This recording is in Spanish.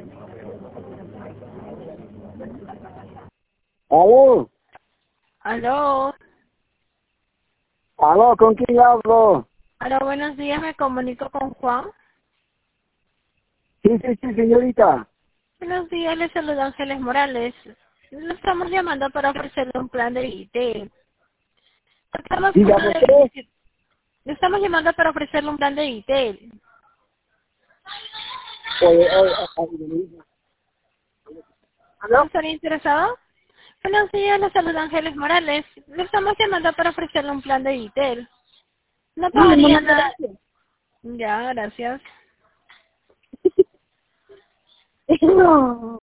Aló, Aló. aló, ¿con quién hablo? Aló, buenos días, me comunico con Juan. Sí, señorita. Buenos días, le saluda Ángeles Morales. Le estamos llamando para ofrecerle un plan de IT. Estamos a punto Dígame de qué. le estamos llamando para ofrecerle un plan de IT. Oye, ¿No ¿aló? estaría interesado? Buenos días, le saluda Ángeles Morales. Le estamos llamando para ofrecerle un plan de IT. No Sí, no pagaría me nada. gracias. Ya, gracias. No.